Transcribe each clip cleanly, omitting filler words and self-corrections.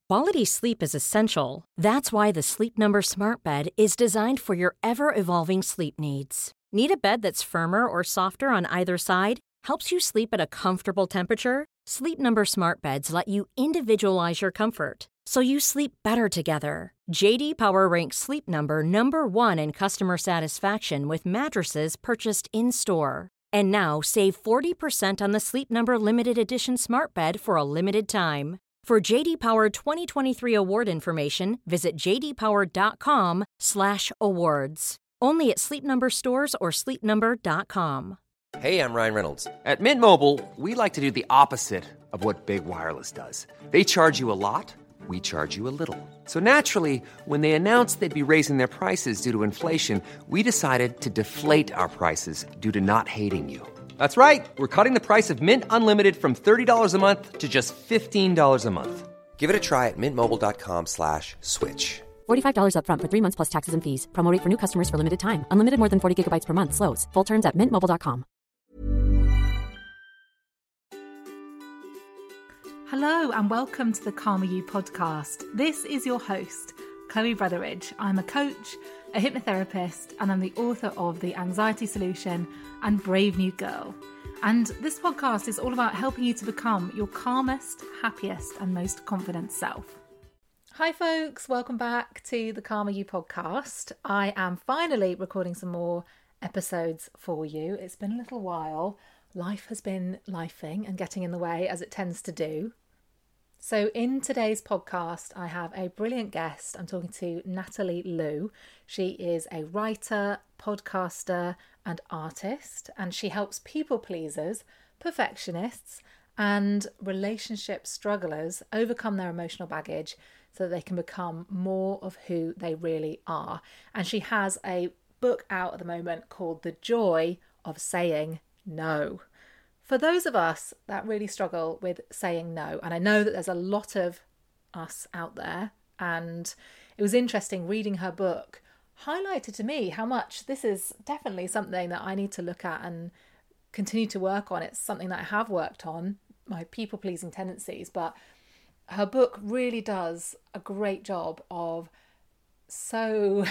Quality sleep is essential. That's why the Sleep Number Smart Bed is designed for your ever-evolving sleep needs. Need a bed that's firmer or softer on either side? Helps you sleep at a comfortable temperature? Sleep Number Smart Beds let you individualize your comfort, so you sleep better together. J.D. Power ranks Sleep Number number one in customer satisfaction with mattresses purchased in-store. And now, save 40% on the Sleep Number Limited Edition Smart Bed for a limited time. For J.D. Power 2023 award information, visit jdpower.com/awards. Only at Sleep Number stores or sleepnumber.com. Hey, I'm Ryan Reynolds. At Mint Mobile, we like to do the opposite of what Big Wireless does. They charge you a lot, we charge you a little. So naturally, when they announced they'd be raising their prices due to inflation, we decided to deflate our prices due to not hating you. That's right. We're cutting the price of Mint Unlimited from $30 a month to just $15 a month. Give it a try at mintmobile.com/switch. $45 up front for 3 months plus taxes and fees. Promo rate for new customers for limited time. Unlimited more than 40 gigabytes per month. Slows full terms at mintmobile.com. Hello and welcome to the Calmer You podcast. This is your host, Chloe Brotheridge. I'm a coach, a hypnotherapist, and I'm the author of The Anxiety Solution and Brave New Girl. And this podcast is all about helping you to become your calmest, happiest, and most confident self. Hi folks, welcome back to the Calmer You podcast. I am finally recording some more episodes for you. It's been a little while. Life has been lifing and getting in the way, as it tends to do. So in today's podcast, I have a brilliant guest. I'm talking to Natalie Liu. She is a writer, podcaster, and artist, and she helps people pleasers, perfectionists, and relationship strugglers overcome their emotional baggage so that they can become more of who they really are. And she has a book out at the moment called The Joy of Saying No. For those of us that really struggle with saying no, and I know that there's a lot of us out there, and it was interesting reading her book, highlighted to me how much this is definitely something that I need to look at and continue to work on. It's something that I have worked on, my people-pleasing tendencies, but her book really does a great job of so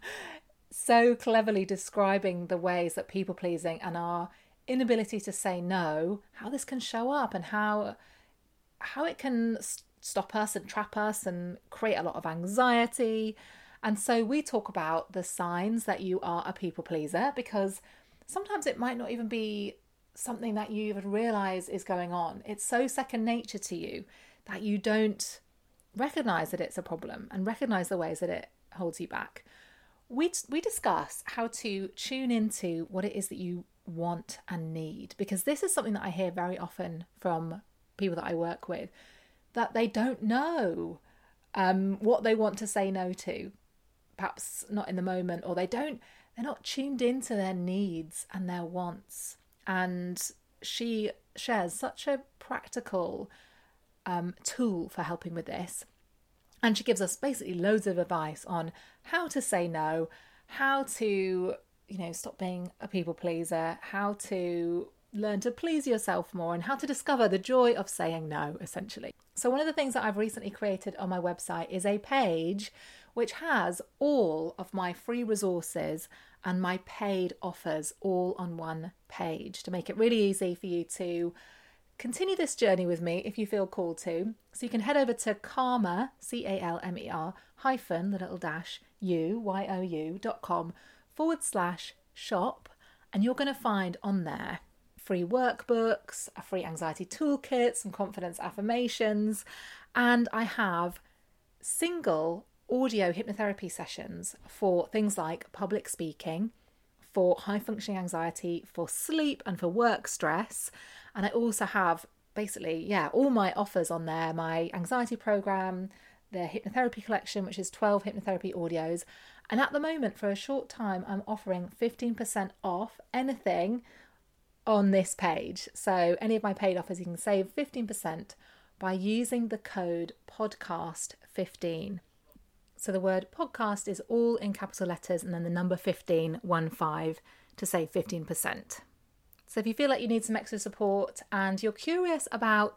cleverly describing the ways that people-pleasing and our inability to say no, how this can show up and how it can stop us and trap us and create a lot of anxiety. And so we talk about the signs that you are a people pleaser, because sometimes it might not even be something that you even realize is going on. It's so second nature to you that you don't recognize that it's a problem and recognize the ways that it holds you back. We discuss how to tune into what it is that you want and need, because this is something that I hear very often from people that I work with, that they don't know what they want to say no to, perhaps not in the moment, or they're not tuned into their needs and their wants. And she shares such a practical tool for helping with this, and she gives us basically loads of advice on how to say no, how to stop being a people pleaser, how to learn to please yourself more, and how to discover the joy of saying no, essentially. So one of the things that I've recently created on my website is a page which has all of my free resources and my paid offers all on one page to make it really easy for you to continue this journey with me if you feel called to. So you can head over to Calmer, CALMER, hyphen, the little dash, YOU.com/shop, and you're going to find on there free workbooks, a free anxiety toolkit, some confidence affirmations, and I have single audio hypnotherapy sessions for things like public speaking, for high functioning anxiety, for sleep, and for work stress. And I also have basically, all my offers on there, my anxiety program, the hypnotherapy collection, which is 12 hypnotherapy audios. And at the moment, for a short time, I'm offering 15% off anything on this page. So any of my paid offers, you can save 15% by using the code podcast15. So the word podcast is all in capital letters and then the number 15 to save 15%. So if you feel like you need some extra support and you're curious about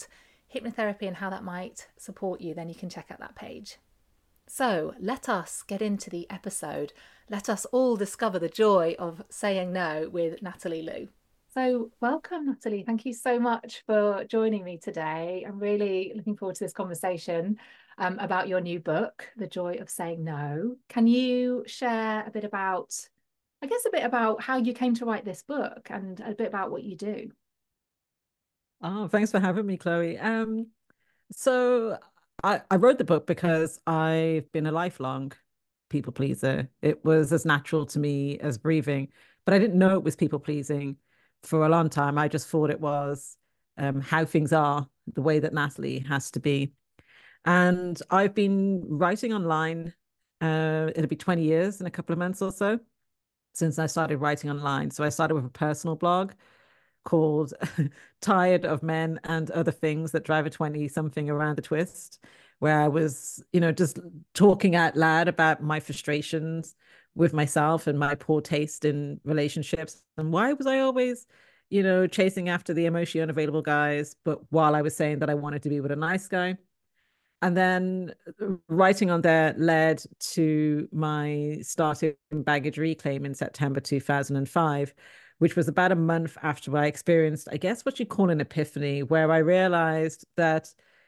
hypnotherapy and how that might support you, then you can check out that page. So let us get into the episode. Let us all discover the joy of saying no with Natalie Lou. So welcome, Natalie. Thank you so much for joining me today. I'm really looking forward to this conversation about your new book, The Joy of Saying No. Can you share a bit about how you came to write this book and a bit about what you do? Oh, thanks for having me, Chloe. So I wrote the book because I've been a lifelong people pleaser. It was as natural to me as breathing, but I didn't know it was people pleasing for a long time. I just thought it was how things are, the way that Natalie has to be. And I've been writing online. It'll be 20 years in a couple of months or so since I started writing online. So I started with a personal blog called Tired of Men and Other Things That Drive a 20-something Around the Twist, where I was, just talking out loud about my frustrations with myself and my poor taste in relationships. And why was I always, chasing after the emotionally unavailable guys, but while I was saying that I wanted to be with a nice guy. And then writing on there led to my starting baggage reclaim in September 2005, which was about a month after I experienced, I guess, what you call an epiphany, where I realized that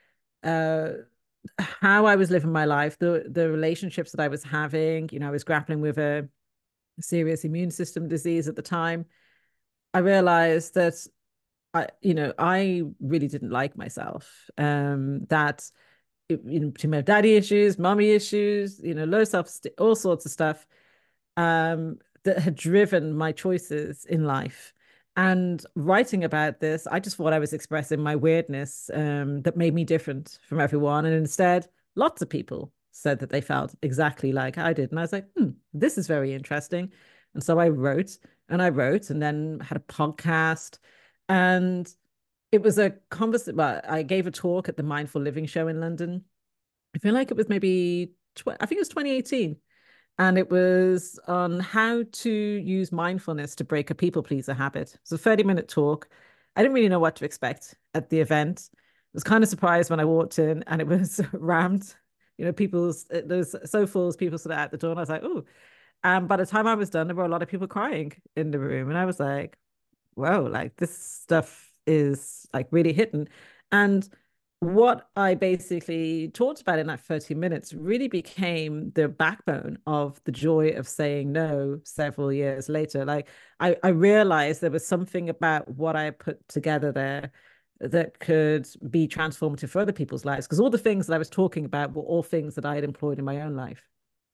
how I was living my life, the relationships that I was having, I was grappling with a serious immune system disease at the time. I realized that I really didn't like myself. That between my daddy issues, mommy issues, low self-esteem, all sorts of stuff that had driven my choices in life. And writing about this, I just thought I was expressing my weirdness that made me different from everyone. And instead, lots of people said that they felt exactly like I did. And I was like, this is very interesting. And so I wrote and then had a podcast. And it was a conversation. Well, I gave a talk at the Mindful Living Show in London. I feel like it was maybe, I think it was 2018. And it was on how to use mindfulness to break a people pleaser habit. It's a 30-minute talk. I didn't really know what to expect at the event. I was kind of surprised when I walked in and it was rammed. Those so full as people stood out the door. And I was like, oh. And by the time I was done, there were a lot of people crying in the room. And I was like, whoa, like this stuff is like really hitting. And what I basically talked about in that 30 minutes really became the backbone of the joy of saying no several years later. Like I realized there was something about what I put together there that could be transformative for other people's lives, because all the things that I was talking about were all things that I had employed in my own life.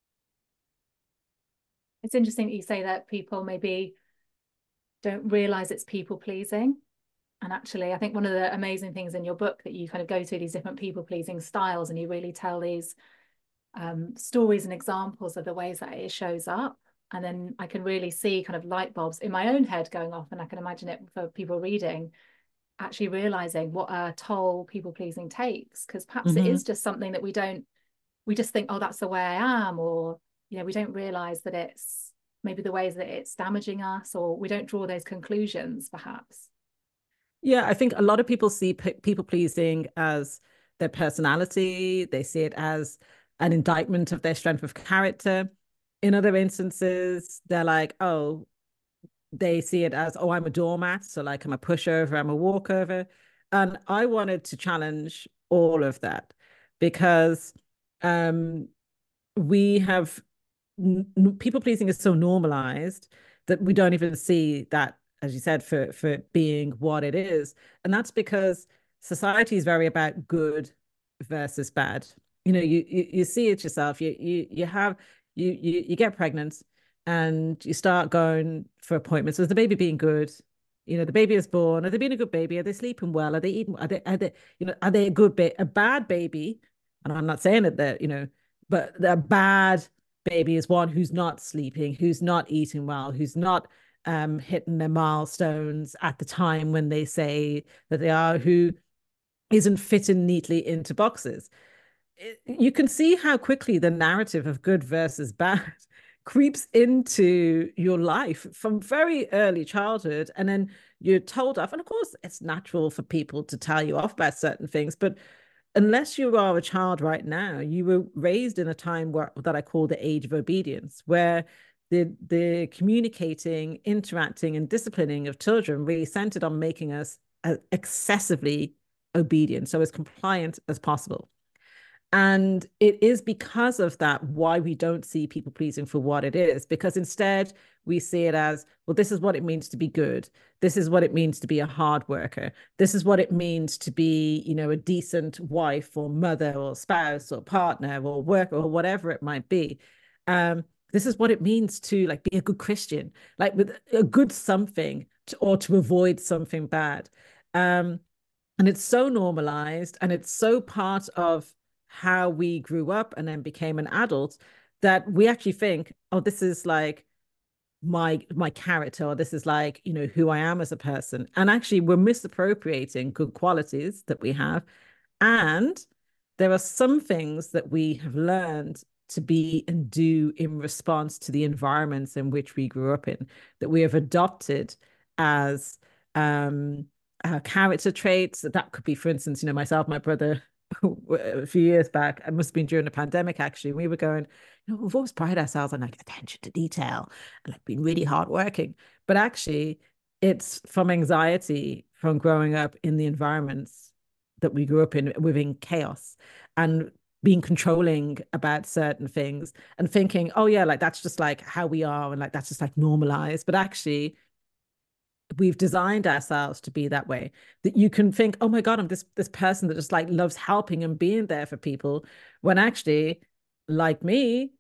It's interesting that you say that people maybe don't realize it's people pleasing. And actually, I think one of the amazing things in your book that you kind of go through these different people pleasing styles and you really tell these stories and examples of the ways that it shows up. And then I can really see kind of light bulbs in my own head going off, and I can imagine it for people reading, actually realizing what a toll people pleasing takes, because perhaps it is just something that we just think, oh, that's the way I am, or we don't realize that it's maybe the ways that it's damaging us, or we don't draw those conclusions perhaps. Yeah, I think a lot of people see people pleasing as their personality. They see it as an indictment of their strength of character. In other instances, they're like, oh, they see it as, oh, I'm a doormat. So like I'm a pushover, I'm a walkover. And I wanted to challenge all of that because we have people pleasing is so normalized that we don't even see that, as you said, for being what it is. And that's because society is very about good versus bad. You see it yourself. You get pregnant and you start going for appointments. So is the baby being good? The baby is born. Are they being a good baby? Are they sleeping well? Are they eating? Are they a good baby? A bad baby? And I'm not saying that but a bad baby is one who's not sleeping, who's not eating well, who's not hitting their milestones at the time when they say that they are, who isn't fitting neatly into boxes. You can see how quickly the narrative of good versus bad creeps into your life from very early childhood. And then you're told off. And of course, it's natural for people to tell you off about certain things, but unless you are a child right now, you were raised in a time that I call the age of obedience, where the communicating, interacting, and disciplining of children really centered on making us excessively obedient, so as compliant as possible. And it is because of that why we don't see people pleasing for what it is, because instead we see it as, well, this is what it means to be good. This is what it means to be a hard worker. This is what it means to be, a decent wife or mother or spouse or partner or worker or whatever it might be. This is what it means to like be a good Christian, like with a good something or to avoid something bad. And it's so normalized and it's so part of how we grew up and then became an adult that we actually think, oh, this is like my character, or this is like, who I am as a person. And actually we're misappropriating good qualities that we have. And there are some things that we have learned to be and do in response to the environments in which we grew up in, that we have adopted as character traits. That could be, for instance, myself, my brother, a few years back, it must have been during the pandemic actually, we were going, we've always prided ourselves on like attention to detail and like being really hardworking, but actually it's from anxiety from growing up in the environments that we grew up in within chaos and being controlling about certain things and thinking, oh yeah, like that's just like how we are and like that's just like normalized. But actually we've designed ourselves to be that way, that you can think, oh my God, I'm this person that just like loves helping and being there for people, when actually, like me,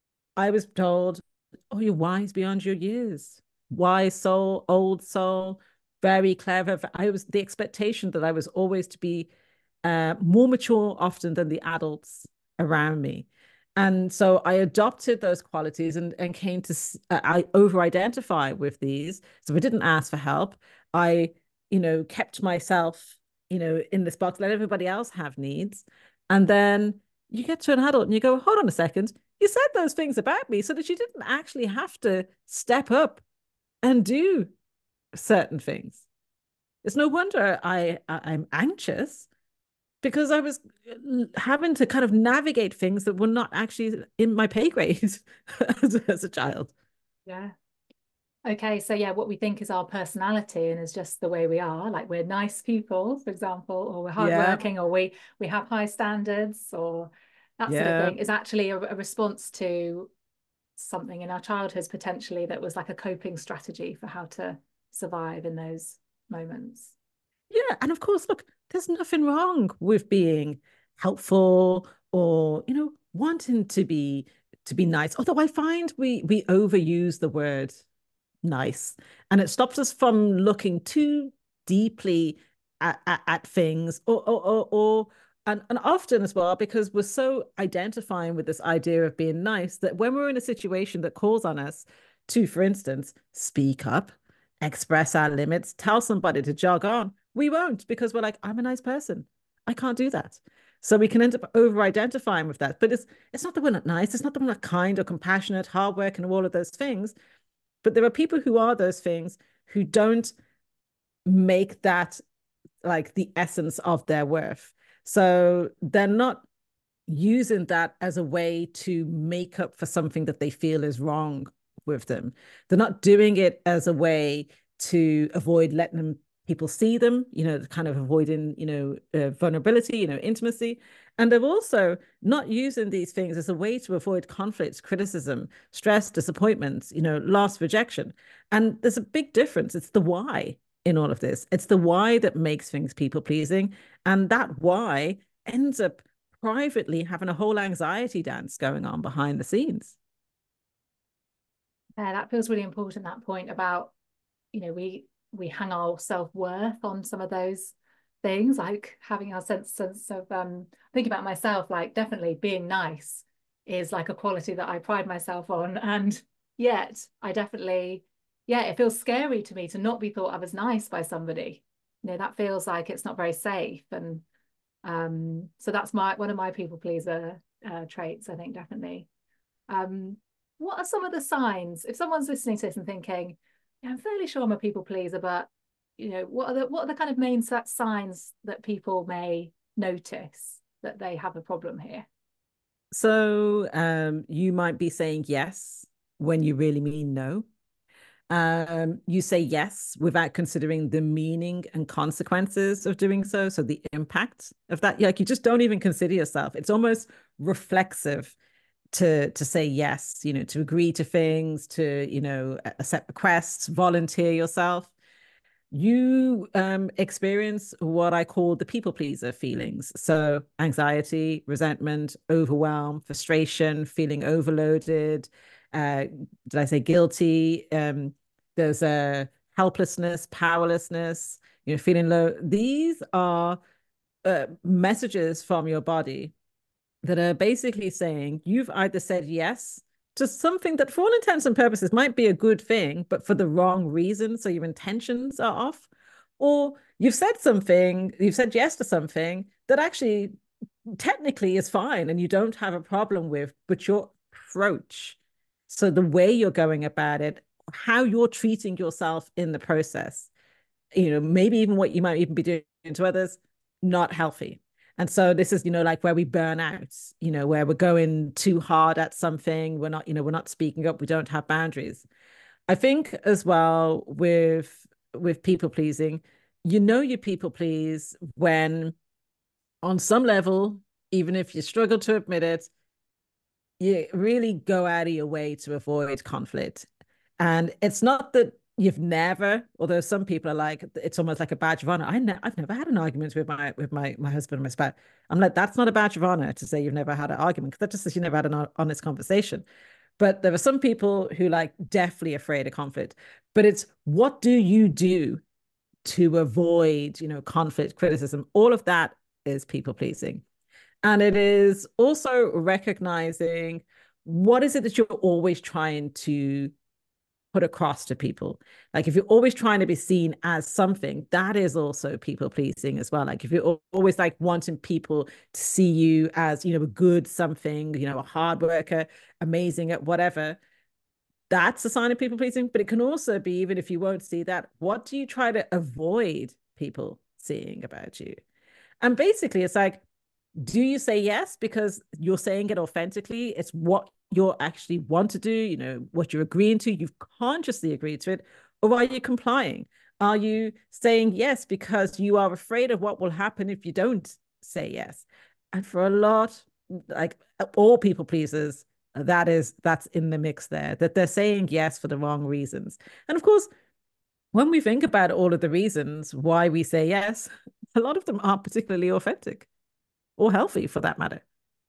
I was told, oh, you're wise beyond your years, wise soul, old soul, very clever. I was the expectation that I was always to be more mature often than the adults around me. And so I adopted those qualities and came to, I over identify with these. So I didn't ask for help. I, kept myself, in this box, let everybody else have needs. And then you get to an adult and you go, hold on a second, you said those things about me so that you didn't actually have to step up and do certain things. It's no wonder I'm anxious, because I was having to kind of navigate things that were not actually in my pay grade as a child. Yeah. Okay, so yeah, what we think is our personality and is just the way we are. Like we're nice people, for example, or we're hardworking, or we have high standards, or that sort of thing, is actually a response to something in our childhoods potentially that was like a coping strategy for how to survive in those moments. Yeah, and of course, look, there's nothing wrong with being helpful or, wanting to be nice. Although I find we overuse the word nice, and it stops us from looking too deeply at things, or and often as well, because we're so identifying with this idea of being nice, that when we're in a situation that calls on us to, for instance, speak up, express our limits, tell somebody to jog on, we won't, because we're like, I'm a nice person, I can't do that. So we can end up over identifying with that. But it's not that we're not nice, it's not that we're not kind or compassionate, hardworking, and all of those things. But there are people who are those things who don't make that like the essence of their worth. So they're not using that as a way to make up for something that they feel is wrong with them. They're not doing it as a way to avoid letting them people see them, kind of avoiding, vulnerability, intimacy. And they're also not using these things as a way to avoid conflicts, criticism, stress, disappointments, loss, rejection. And there's a big difference. It's the why in all of this. It's the why that makes things people pleasing. And that why ends up privately having a whole anxiety dance going on behind the scenes. Yeah, that feels really important, that point about, we hang our self-worth on some of those things, like having our sense of thinking about myself, like definitely being nice is like a quality that I pride myself on, and yet I definitely, it feels scary to me to not be thought of as nice by somebody. That feels like it's not very safe. And so that's one of my people pleaser traits, I think, definitely. What are some of the signs if someone's listening to this and thinking, yeah, I'm fairly sure I'm a people pleaser, but what are the kind of main signs that people may notice that they have a problem here? So you might be saying yes when you really mean no. You say yes without considering the meaning and consequences of doing so. So the impact of that, like you just don't even consider yourself. It's almost reflexive to say yes, to agree to things, to accept requests, volunteer yourself. You experience what I call the people pleaser feelings. So anxiety, resentment, overwhelm, frustration, feeling overloaded. Did I say guilty? There's a helplessness, powerlessness, feeling low. These are messages from your body that are basically saying you've either said yes to something that, for all intents and purposes, might be a good thing, but for the wrong reason. So your intentions are off. Or you've said yes to something that actually technically is fine and you don't have a problem with, but your approach, so the way you're going about it, how you're treating yourself in the process, maybe even what you might even be doing to others, not healthy. And so this is, like where we burn out, where we're going too hard at something. We're not speaking up. We don't have boundaries. I think as well with people pleasing, you people please when on some level, even if you struggle to admit it, you really go out of your way to avoid conflict. And it's not that you've never, although some people are like, it's almost like a badge of honor. I've never had an argument with my husband and my spouse. I'm like, that's not a badge of honor to say you've never had an argument, because that just says you never had an honest conversation. But there are some people who like definitely afraid of conflict. But it's what do you do to avoid, conflict, criticism? All of that is people pleasing. And it is also recognizing what is it that you're always trying to put across to people. Like if you're always trying to be seen as something, that is also people pleasing as well. Like if you're always like wanting people to see you as, a good something, a hard worker, amazing at whatever, that's a sign of people pleasing. But it can also be, even if you won't see that, what do you try to avoid people seeing about you? And basically it's like, do you say yes because you're saying it authentically? It's what you actually want to do, what you're agreeing to, you've consciously agreed to it, or are you complying? Are you saying yes because you are afraid of what will happen if you don't say yes? And for a lot, like all people pleasers, that's in the mix there, that they're saying yes for the wrong reasons. And of course, when we think about all of the reasons why we say yes, a lot of them aren't particularly authentic or healthy for that matter.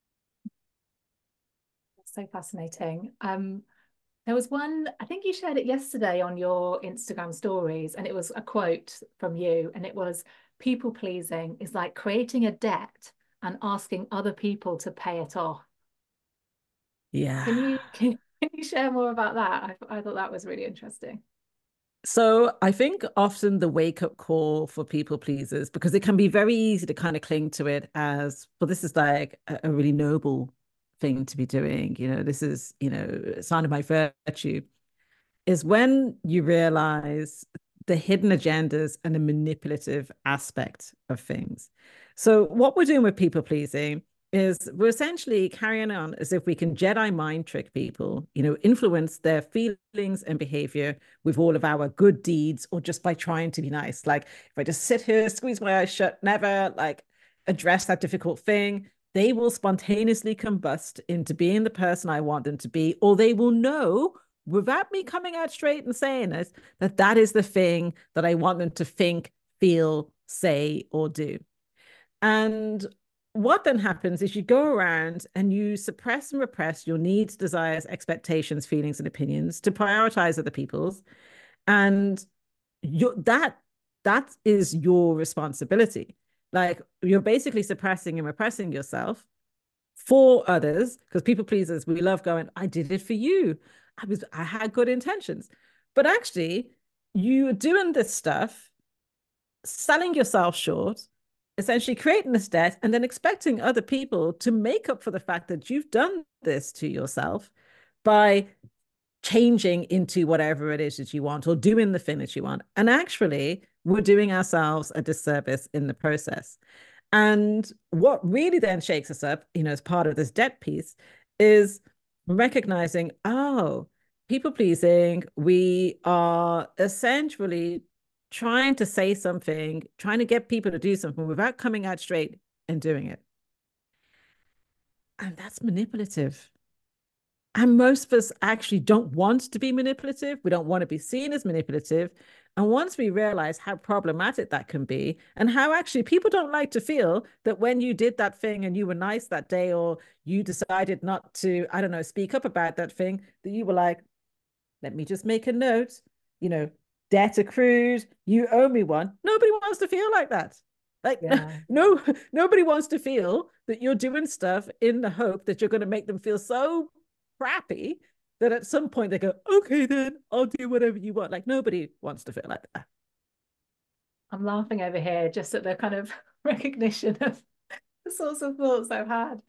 That's so fascinating. There was one, I think you shared it yesterday on your Instagram stories, and it was a quote from you, and it was, people pleasing is like creating a debt and asking other people to pay it off. Yeah. Can you share more about that? I thought that was really interesting. So I think often the wake up call for people pleasers, because it can be very easy to kind of cling to it as, well, this is like a really noble thing to be doing. This is, a sign of my virtue, is when you realize the hidden agendas and the manipulative aspect of things. So what we're doing with people pleasing is we're essentially carrying on as if we can Jedi mind trick people, influence their feelings and behavior with all of our good deeds, or just by trying to be nice. Like if I just sit here, squeeze my eyes shut, never like address that difficult thing, they will spontaneously combust into being the person I want them to be, or they will know without me coming out straight and saying it, that is the thing that I want them to think, feel, say, or do. And what then happens is you go around and you suppress and repress your needs, desires, expectations, feelings, and opinions to prioritize other people's. And that is your responsibility. Like you're basically suppressing and repressing yourself for others, because people pleasers, we love going, I did it for you. I had good intentions. But actually, you're doing this stuff, selling yourself short, essentially creating this debt, and then expecting other people to make up for the fact that you've done this to yourself by changing into whatever it is that you want, or doing the thing that you want. And actually, we're doing ourselves a disservice in the process. And what really then shakes us up, as part of this debt piece, is recognizing, oh, people pleasing, we are essentially trying to say something, trying to get people to do something without coming out straight and doing it. And that's manipulative. And most of us actually don't want to be manipulative. We don't want to be seen as manipulative. And once we realize how problematic that can be, and how actually people don't like to feel that when you did that thing and you were nice that day, or you decided not to, I don't know, speak up about that thing, that you were like, let me just make a note, debt accrued, you owe me one. Nobody wants to feel like that. Like, Yeah. no, nobody wants to feel that you're doing stuff in the hope that you're going to make them feel so crappy that at some point they go, okay, then I'll do whatever you want. Like, nobody wants to feel like that. I'm laughing over here just at the kind of recognition of the sorts of thoughts I've had.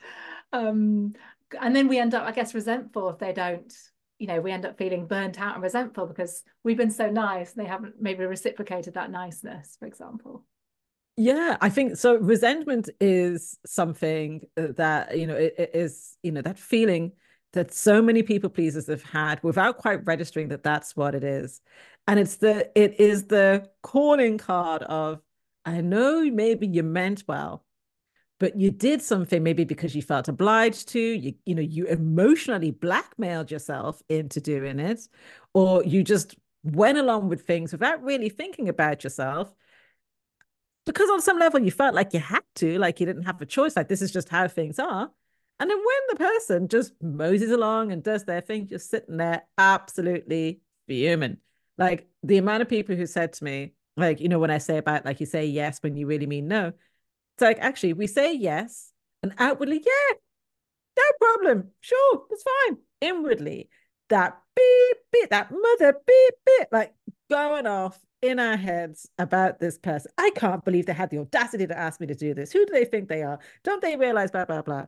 And then we end up, I guess, resentful if they don't, we end up feeling burnt out and resentful because we've been so nice and they haven't maybe reciprocated that niceness, for example. Yeah, I think so. Resentment is something that, it is, that feeling that so many people pleasers have had without quite registering that that's what it is. And it is the calling card of, I know maybe you meant well, but you did something maybe because you felt obliged to, you emotionally blackmailed yourself into doing it, or you just went along with things without really thinking about yourself, because on some level you felt like you had to, like you didn't have a choice, like this is just how things are. And then when the person just moses along and does their thing, you're sitting there absolutely fuming. Like the amount of people who said to me, like, when I say about like you say yes when you really mean no, it's like, actually, we say yes and outwardly, yeah, no problem. Sure, that's fine. Inwardly, that beep, beep, that mother beep, beep, like going off in our heads about this person. I can't believe they had the audacity to ask me to do this. Who do they think they are? Don't they realize blah, blah, blah?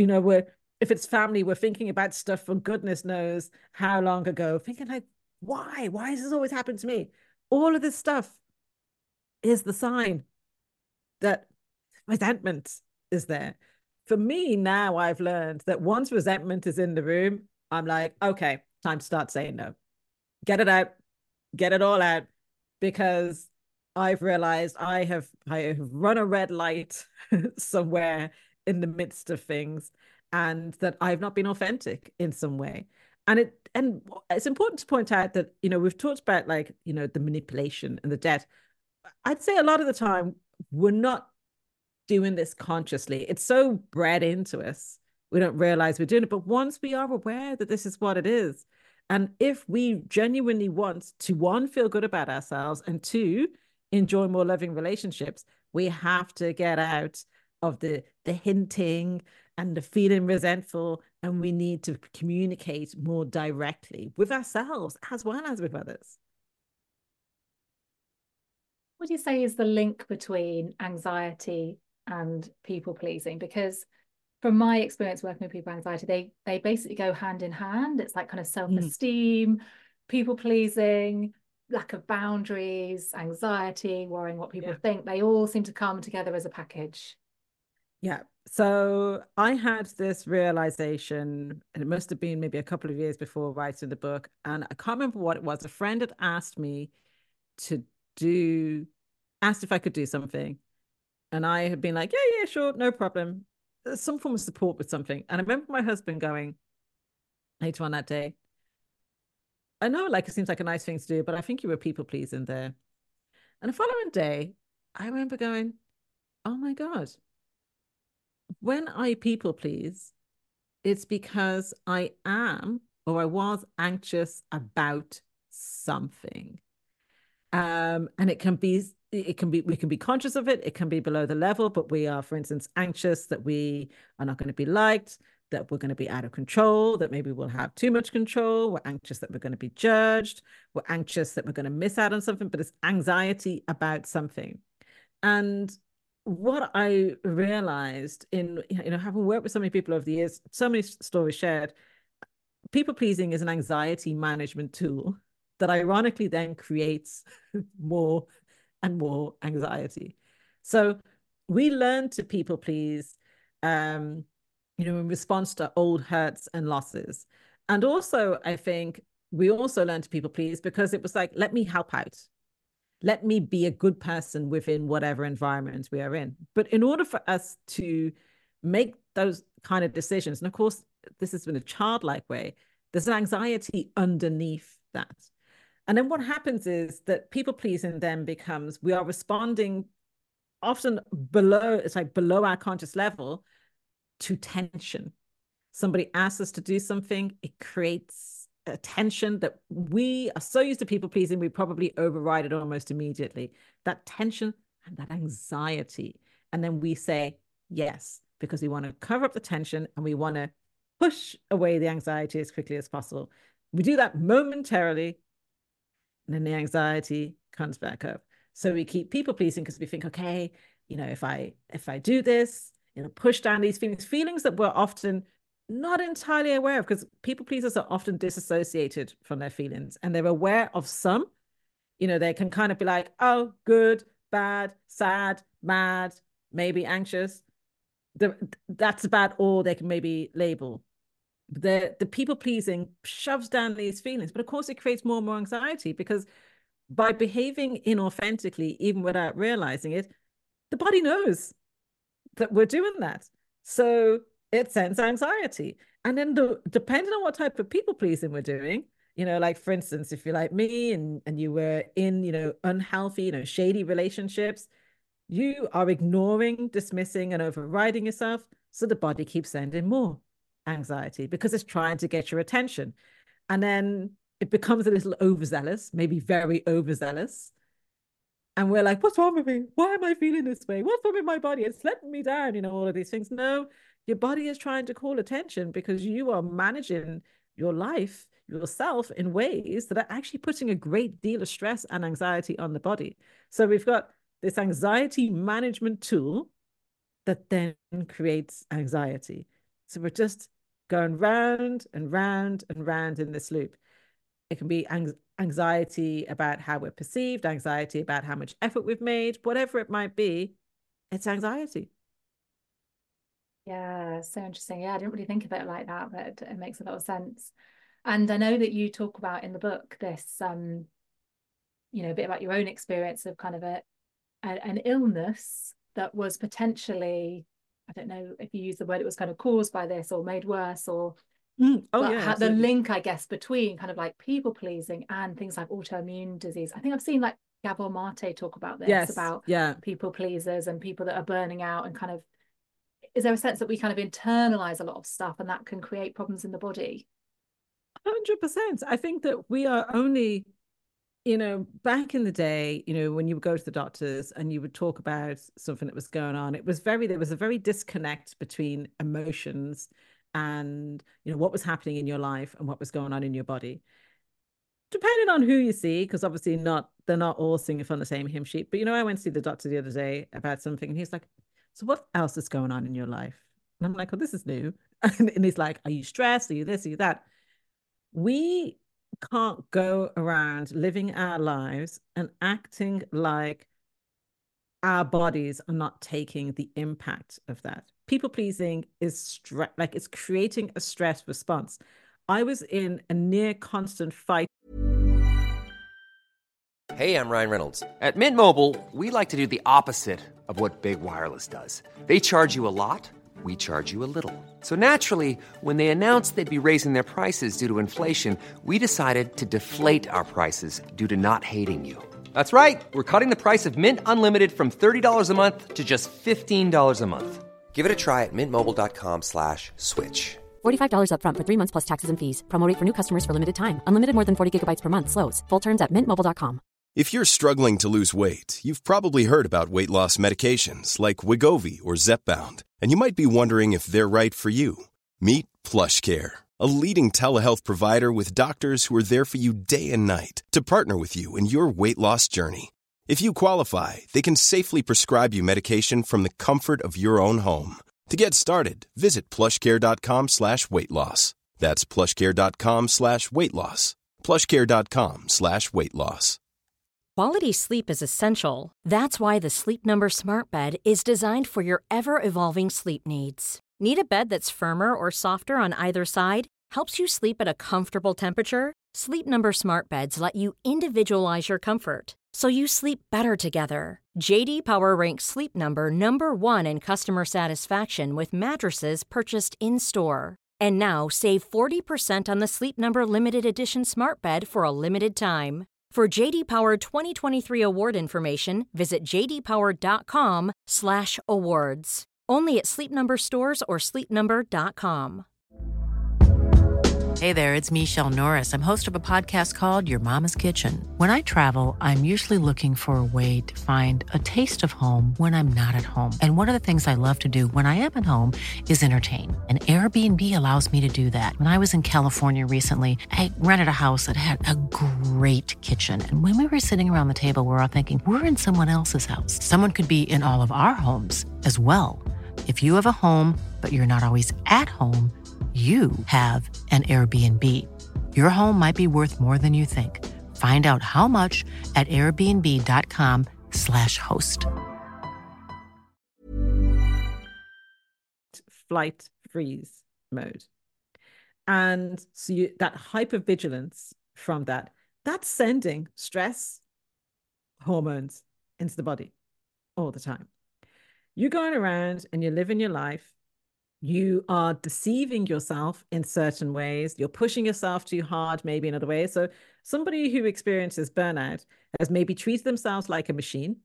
If it's family, we're thinking about stuff from goodness knows how long ago, thinking like, why? Why does this always happen to me? All of this stuff is the sign that resentment is there. For me now, I've learned that once resentment is in the room, I'm like, okay, time to start saying no. Get it out, get it all out, because I've realized I have run a red light somewhere in the midst of things, and that I've not been authentic in some way. And it's important to point out that, we've talked about like, the manipulation and the debt. I'd say a lot of the time we're not doing this consciously. It's so bred into us. We don't realize we're doing it. But once we are aware that this is what it is, and if we genuinely want to, one, feel good about ourselves, and two, enjoy more loving relationships, we have to get out of the hinting and the feeling resentful, and we need to communicate more directly with ourselves as well as with others. What do you say is the link between anxiety and people pleasing? Because from my experience working with people with anxiety, they basically go hand in hand. It's like kind of self-esteem, people pleasing, lack of boundaries, anxiety, worrying what people think. They all seem to come together as a package. Yeah. So I had this realization, and it must have been maybe a couple of years before writing the book. And I can't remember what it was. A friend had asked me to asked if I could do something. And I had been like, yeah, sure, no problem. Some form of support with something. And I remember my husband going later on that day, I know like it seems like a nice thing to do, but I think you were people pleasing there. And the following day, I remember going, oh my God, when I people please, it's because I am or I was anxious about something. And we can be conscious of it. It can be below the level, but we are, for instance, anxious that we are not going to be liked, that we're going to be out of control, that maybe we'll have too much control. We're anxious that we're going to be judged. We're anxious that we're going to miss out on something, but it's anxiety about something. And what I realized in, having worked with so many people over the years, so many stories shared, people pleasing is an anxiety management tool that ironically then creates more and more anxiety. So we learn to people please, in response to old hurts and losses. And also, I think we also learned to people please because it was like, let me help out. Let me be a good person within whatever environment we are in. But in order for us to make those kind of decisions, and of course, this is in a childlike way, there's an anxiety underneath that. And then what happens is that people pleasing then becomes, we are responding often below, it's like below our conscious level to tension. Somebody asks us to do something, it creates a tension that we are so used to people pleasing, we probably override it almost immediately. That tension and that anxiety. And then we say yes, because we want to cover up the tension and we want to push away the anxiety as quickly as possible. We do that momentarily, and then the anxiety comes back up. So we keep people pleasing because we think, okay, if I do this, push down these feelings that we're often not entirely aware of, because people pleasers are often disassociated from their feelings and they're aware of some. They can kind of be like, oh, good, bad, sad, mad, maybe anxious. That's about all they can maybe label. The people pleasing shoves down these feelings, but of course it creates more and more anxiety, because by behaving inauthentically, even without realizing it, the body knows that we're doing that. So it sends anxiety. And then depending on what type of people pleasing we're doing, like for instance, if you're like me and you were in, unhealthy, shady relationships, you are ignoring, dismissing, and overriding yourself. So the body keeps sending more anxiety because it's trying to get your attention. And then it becomes a little overzealous, maybe very overzealous. And we're like, what's wrong with me? Why am I feeling this way? What's wrong with my body? It's letting me down, all of these things. No, your body is trying to call attention because you are managing your life, yourself, in ways that are actually putting a great deal of stress and anxiety on the body. So we've got this anxiety management tool that then creates anxiety. So we're just going round and round and round in this loop. It can be anxiety about how we're perceived, anxiety about how much effort we've made, whatever it might be, it's anxiety. Yeah, so interesting. Yeah, I didn't really think of it like that, but it makes a lot of sense. And I know that you talk about in the book this, a bit about your own experience of kind of an illness that was potentially, I don't know if you use the word, it was kind of caused by this or made worse, or the link, I guess, between kind of like people pleasing and things like autoimmune disease. I think I've seen like Gabor Mate talk about this, about people pleasers and people that are burning out, and kind of, is there a sense that we kind of internalize a lot of stuff and that can create problems in the body? 100%. I think that we are only, back in the day, when you would go to the doctors and you would talk about something that was going on, there was a very disconnect between emotions and, what was happening in your life and what was going on in your body. Depending on who you see, because obviously they're not all singing from the same hymn sheet. But, I went to see the doctor the other day about something, and he's like, so what else is going on in your life? And I'm like, oh, this is new. And he's like, are you stressed? Are you this? Are you that? We can't go around living our lives and acting like our bodies are not taking the impact of that. People pleasing is it's creating a stress response. I was in a near constant fight. Hey, I'm Ryan Reynolds. At Mint Mobile, we like to do the opposite of what Big Wireless does. They charge you a lot, we charge you a little. So naturally, when they announced they'd be raising their prices due to inflation, we decided to deflate our prices due to not hating you. That's right. We're cutting the price of Mint Unlimited from $30 a month to just $15 a month. Give it a try at mintmobile.com/switch. $45 up front for 3 months plus taxes and fees. Promo rate for new customers for limited time. Unlimited more than 40 gigabytes per month. Slows full terms at mintmobile.com. If you're struggling to lose weight, you've probably heard about weight loss medications like Wegovy or Zepbound, and you might be wondering if they're right for you. Meet PlushCare, a leading telehealth provider with doctors who are there for you day and night to partner with you in your weight loss journey. If you qualify, they can safely prescribe you medication from the comfort of your own home. To get started, visit plushcare.com/weightloss. That's plushcare.com/weightloss. plushcare.com/weightloss. Quality sleep is essential. That's why the Sleep Number Smart Bed is designed for your ever-evolving sleep needs. Need a bed that's firmer or softer on either side? Helps you sleep at a comfortable temperature? Sleep Number Smart Beds let you individualize your comfort, so you sleep better together. J.D. Power ranks Sleep Number #1 in customer satisfaction with mattresses purchased in-store. And now, save 40% on the Sleep Number Limited Edition Smart Bed for a limited time. For JD Power 2023 award information, visit jdpower.com/awards. Only at Sleep Number stores or sleepnumber.com. Hey there, it's Michelle Norris. I'm host of a podcast called Your Mama's Kitchen. When I travel, I'm usually looking for a way to find a taste of home when I'm not at home. And one of the things I love to do when I am at home is entertain. And Airbnb allows me to do that. When I was in California recently, I rented a house that had a great kitchen. And when we were sitting around the table, we were all thinking, we're in someone else's house. Someone could be in all of our homes as well. If you have a home, but you're not always at home, you have an Airbnb. Your home might be worth more than you think. Find out how much at airbnb.com/host. Flight freeze mode. And so that hypervigilance from that's sending stress hormones into the body all the time. You're going around and you're living your life. You are deceiving yourself in certain ways. You're pushing yourself too hard, maybe in other ways. So somebody who experiences burnout has maybe treated themselves like a machine.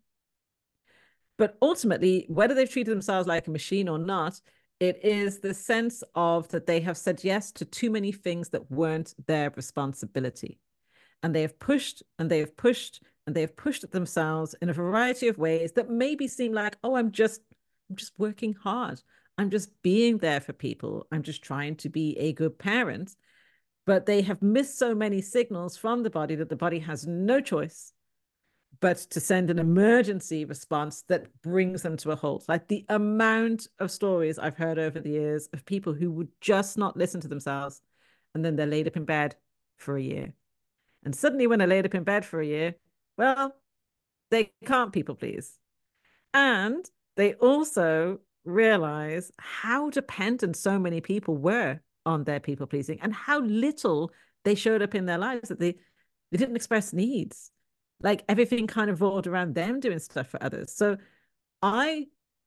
But ultimately, whether they've treated themselves like a machine or not, it is the sense of that they have said yes to too many things that weren't their responsibility. And they have pushed and they have pushed and they have pushed at themselves in a variety of ways that maybe seem like, oh, I'm just working hard. I'm just being there for people. I'm just trying to be a good parent. But they have missed so many signals from the body that the body has no choice but to send an emergency response that brings them to a halt. Like the amount of stories I've heard over the years of people who would just not listen to themselves, and then they're laid up in bed for a year. And suddenly when they're laid up in bed for a year, well, they can't people please. And they also realize how dependent so many people were on their people pleasing and how little they showed up in their lives, that they didn't express needs. Like everything kind of revolved around them doing stuff for others. So I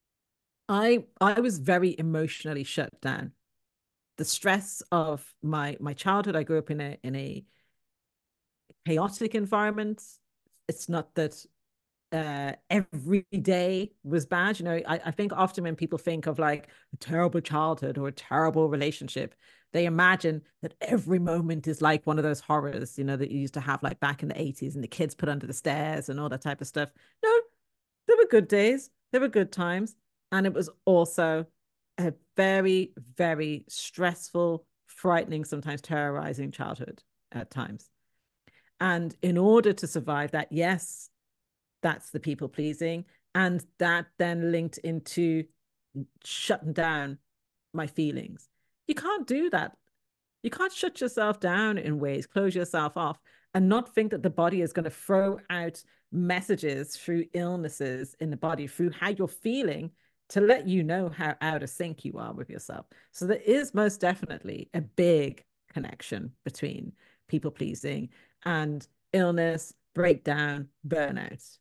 was very emotionally shut down. The stress of my childhood, I grew up in a chaotic environment. It's not that every day was bad. You know, I think often when people think of like a terrible childhood or a terrible relationship, they imagine that every moment is like one of those horrors, you know, that you used to have like back in the 80s and the kids put under the stairs and all that type of stuff. No, there were good days. There were good times. And it was also a very, very stressful, frightening, sometimes terrorizing childhood at times. And in order to survive that, yes, that's the people pleasing. And that then linked into shutting down my feelings. You can't do that. You can't shut yourself down in ways, close yourself off, and not think that the body is going to throw out messages through illnesses in the body, through how you're feeling, to let you know how out of sync you are with yourself. So there is most definitely a big connection between people pleasing and illness, breakdown, burnout.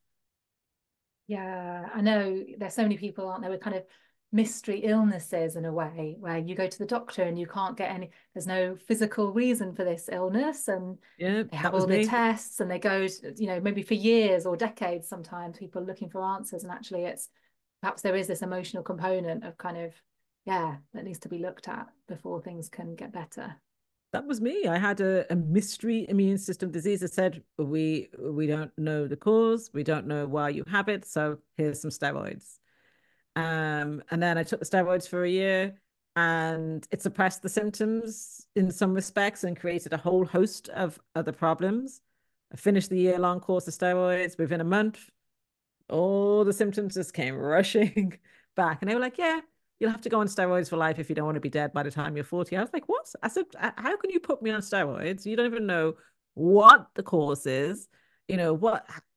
Yeah, I know there's so many people, aren't there, with kind of mystery illnesses in a way, where you go to the doctor and you can't get any, there's no physical reason for this illness, and yeah, they have all the tests and they go, you know, maybe for years or decades, sometimes people looking for answers, and actually it's perhaps there is this emotional component of kind of, yeah, that needs to be looked at before things can get better. That was me. I had a mystery immune system disease that said, we don't know the cause, we don't know why you have it, so here's some steroids. And then I took the steroids for a year, and it suppressed the symptoms in some respects and created a whole host of other problems. I finished the year-long course of steroids. Within a month, all the symptoms just came rushing back. And they were like, yeah, you'll have to go on steroids for life if you don't want to be dead by the time you're 40. I was like, what? I said, how can you put me on steroids? You don't even know what the cause is. You know, what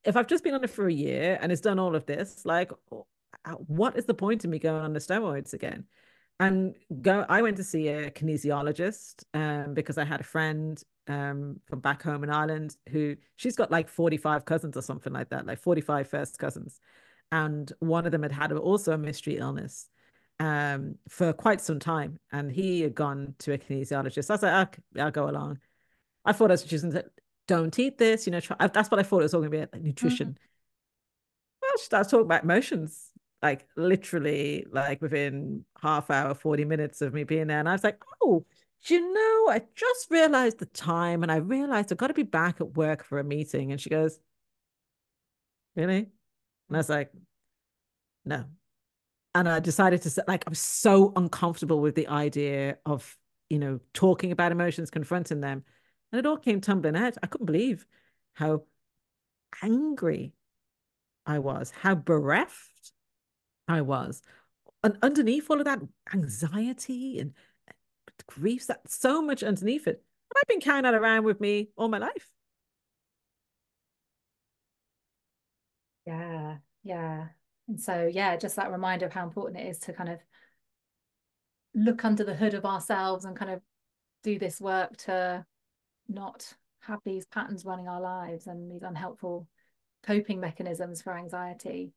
if I've just been on it for a year and it's done all of this, like, what is the point of me going on the steroids again? And I went to see a kinesiologist because I had a friend from back home in Ireland who she's got like 45 cousins or something like that, like 45 first cousins. And one of them had also a mystery illness for quite some time. And he had gone to a kinesiologist. I was like, okay, I'll go along. I thought I was just going to say, don't eat this, that's what I thought it was all going to be, like nutrition. Well, she starts talking about emotions, like literally, like within half hour, 40 minutes of me being there. And I was like, oh, I just realized the time and I realized I've got to be back at work for a meeting. And she goes, really? And I was like, no. And I decided to, like, I was so uncomfortable with the idea of, talking about emotions, confronting them. And it all came tumbling out. I couldn't believe how angry I was, how bereft I was. And underneath all of that anxiety and grief, that so much underneath it. And I've been carrying that around with me all my life. Yeah, yeah. And so, yeah, just that reminder of how important it is to kind of look under the hood of ourselves and kind of do this work to not have these patterns running our lives and these unhelpful coping mechanisms for anxiety.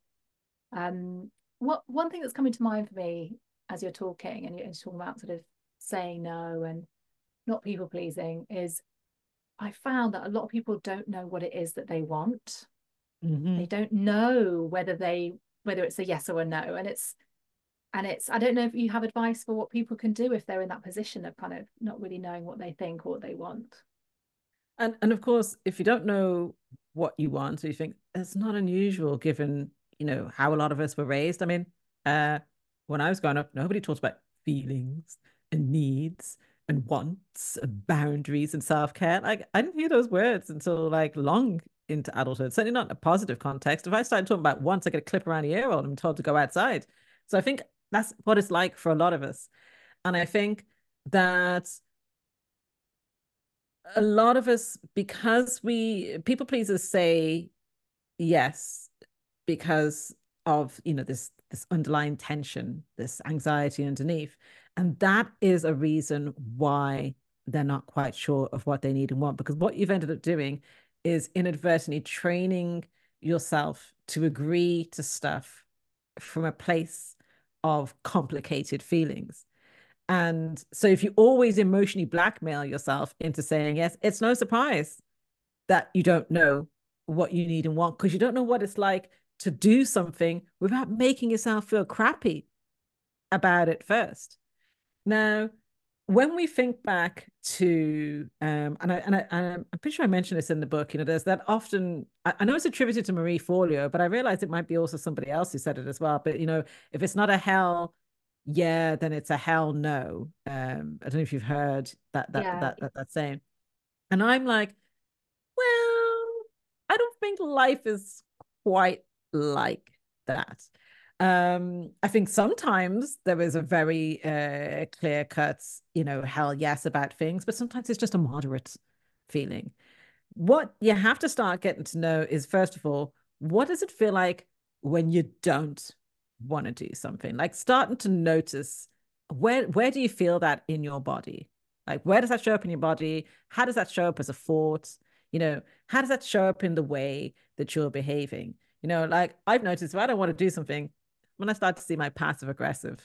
One thing that's coming to mind for me as you're talking and you're talking about sort of saying no and not people pleasing is I found that a lot of people don't know what it is that they want. They don't know whether it's a yes or a no. And it's I don't know if you have advice for what people can do if they're in that position of kind of not really knowing what they think or what they want. And of course, if you don't know what you want, or you think it's not unusual given, how a lot of us were raised. I mean, when I was growing up, nobody talked about feelings and needs and wants and boundaries and self-care. Like I didn't hear those words until like long into adulthood, certainly not in a positive context. If I started talking about wants, I get a clip around the ear and I'm told to go outside. So I think that's what it's like for a lot of us. And I think that a lot of us, because people pleasers say yes because of this underlying tension, this anxiety underneath, and that is a reason why they're not quite sure of what they need and want, because what you've ended up doing is inadvertently training yourself to agree to stuff from a place of complicated feelings. And so if you always emotionally blackmail yourself into saying yes, it's no surprise that you don't know what you need and want, because you don't know what it's like to do something without making yourself feel crappy about it first. Now, when we think back to I'm pretty sure I mentioned this in the book, there's that often, I know it's attributed to Marie Forleo, but I realized it might be also somebody else who said it as well. But if it's not a hell yeah, then it's a hell no. I don't know if you've heard that saying. And I'm like, well, I don't think life is quite like that. I think sometimes there is a very clear cut, hell yes about things, but sometimes it's just a moderate feeling. What you have to start getting to know is, first of all, what does it feel like when you don't want to do something? Like starting to notice where do you feel that in your body? Like where does that show up in your body? How does that show up as a thought? How does that show up in the way that you're behaving? Like I've noticed if I don't want to do something, when I start to see my passive aggressive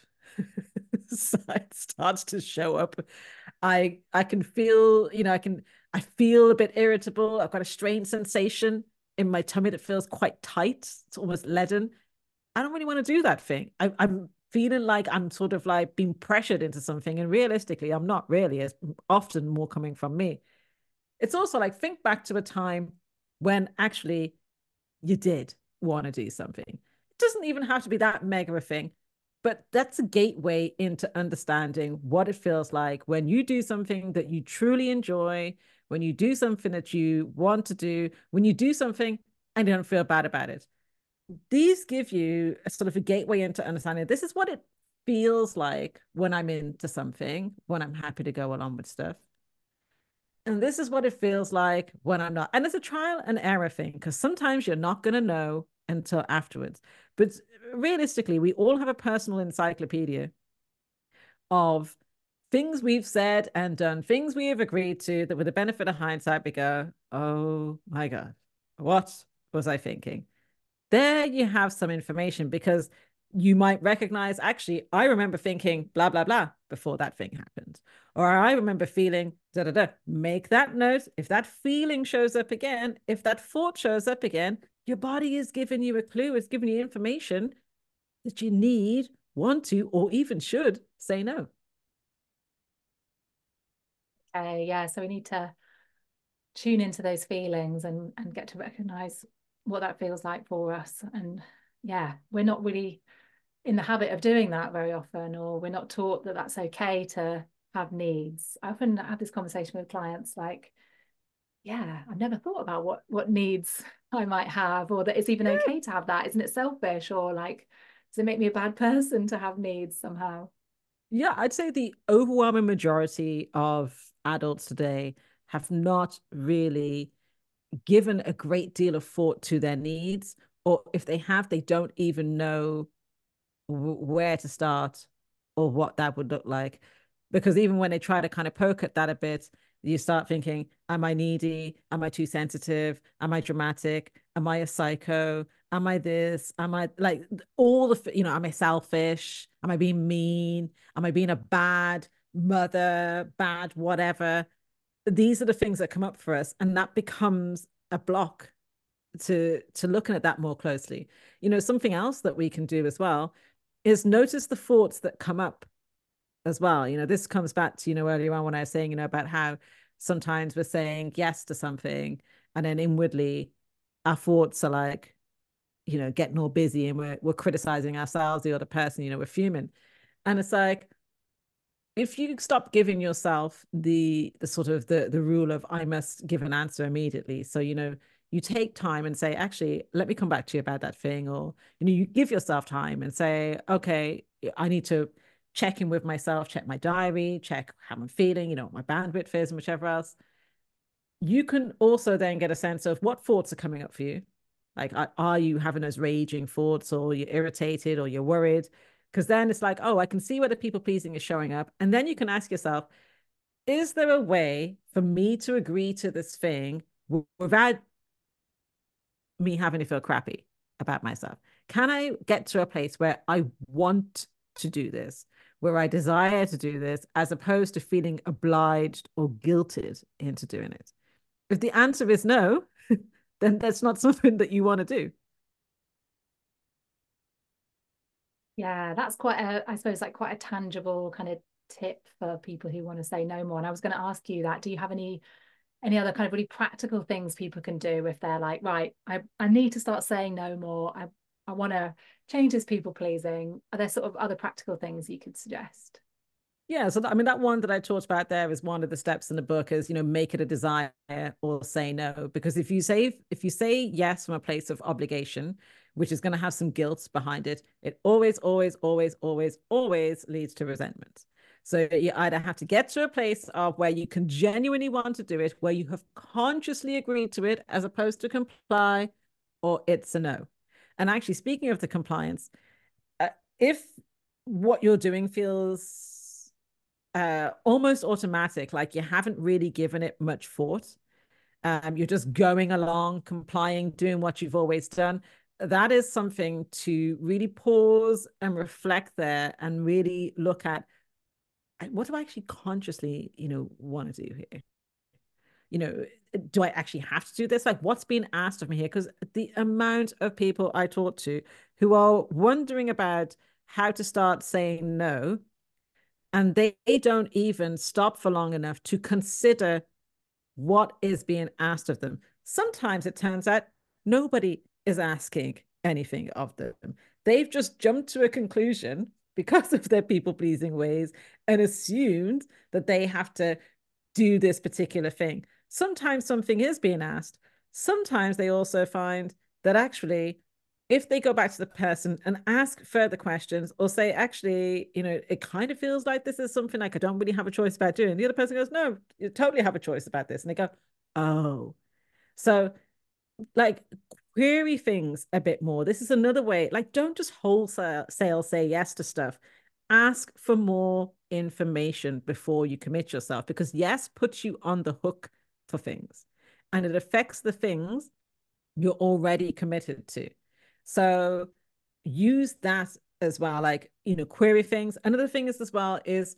side starts to show up, I can feel, I feel a bit irritable. I've got a strange sensation in my tummy that feels quite tight. It's almost leaden. I don't really want to do that thing. I'm feeling like I'm sort of like being pressured into something. And realistically, I'm not really. It's often more coming from me. It's also like, think back to a time when actually you did want to do something. It doesn't even have to be that mega a thing, but that's a gateway into understanding what it feels like when you do something that you truly enjoy, when you do something that you want to do, when you do something and you don't feel bad about it. These give you a sort of a gateway into understanding this is what it feels like when I'm into something, when I'm happy to go along with stuff. And this is what it feels like when I'm not. And it's a trial and error thing, because sometimes you're not going to know until afterwards. But realistically, we all have a personal encyclopedia of things we've said and done, things we have agreed to, that with the benefit of hindsight, we go, oh my God, what was I thinking? There you have some information, because you might recognize, actually, I remember thinking blah, blah, blah before that thing happened. Or I remember feeling da, da, da. Make that note. If that feeling shows up again, if that thought shows up again, your body is giving you a clue. It's giving you information that you need, want to, or even should say no. Okay, yeah. So we need to tune into those feelings and get to recognize what that feels like for us. And yeah, we're not really in the habit of doing that very often, or we're not taught that that's okay to have needs. I often have this conversation with clients like, yeah, I've never thought about what needs I might have, or that it's even okay to have that. Isn't it selfish? Or like, does it make me a bad person to have needs somehow? Yeah, I'd say the overwhelming majority of adults today have not really given a great deal of thought to their needs, or if they have, they don't even know where to start or what that would look like. Because even when they try to kind of poke at that a bit, you start thinking, am I needy? Am I too sensitive? Am I dramatic? Am I a psycho? Am I this? Am I like all the, am I selfish? Am I being mean? Am I being a bad mother, bad whatever? These are the things that come up for us. And that becomes a block to looking at that more closely. Something else that we can do as well is notice the thoughts that come up as well. This comes back to, earlier on when I was saying, about how sometimes we're saying yes to something, and then inwardly our thoughts are like, getting all busy, and we're criticizing ourselves, the other person, we're fuming. And it's like, if you stop giving yourself the sort of the rule of I must give an answer immediately. So, you take time and say, actually, let me come back to you about that thing. Or, you give yourself time and say, okay, I need to check in with myself, check my diary, check how I'm feeling, what my bandwidth is and whichever else. You can also then get a sense of what thoughts are coming up for you. Like, are you having those raging thoughts, or you're irritated, or you're worried? Because then it's like, oh, I can see where the people pleasing is showing up. And then you can ask yourself, is there a way for me to agree to this thing without me having to feel crappy about myself? Can I get to a place where I want to do this, where I desire to do this, as opposed to feeling obliged or guilted into doing it? If the answer is no, then that's not something that you want to do. Yeah, that's quite a, I suppose, like quite a tangible kind of tip for people who want to say no more. And I was going to ask you that. Do you have any other kind of really practical things people can do if they're like, right, I need to start saying no more. I want to change this people pleasing. Are there sort of other practical things you could suggest? Yeah, so that one that I talked about there is one of the steps in the book is, make it a desire or say no. Because if you say yes from a place of obligation, which is going to have some guilt behind it, it always, always, always, always, always leads to resentment. So you either have to get to a place of where you can genuinely want to do it, where you have consciously agreed to it, as opposed to comply, or it's a no. And actually, speaking of the compliance, if what you're doing feels almost automatic, like you haven't really given it much thought, you're just going along, complying, doing what you've always done, that is something to really pause and reflect there, and really look at, what do I actually consciously, want to do here? Do I actually have to do this? Like, what's being asked of me here? Because the amount of people I talk to who are wondering about how to start saying no, and they don't even stop for long enough to consider what is being asked of them. Sometimes it turns out nobody is asking anything of them. They've just jumped to a conclusion because of their people-pleasing ways and assumed that they have to do this particular thing. Sometimes something is being asked. Sometimes they also find that actually if they go back to the person and ask further questions or say, actually, it kind of feels like this is something like I don't really have a choice about doing. The other person goes, no, you totally have a choice about this. And they go, oh. So like query things a bit more. This is another way, like don't just wholesale say yes to stuff. Ask for more information before you commit yourself, because yes puts you on the hook for things and it affects the things you're already committed to. So use that as well, like, query things. Another thing is as well is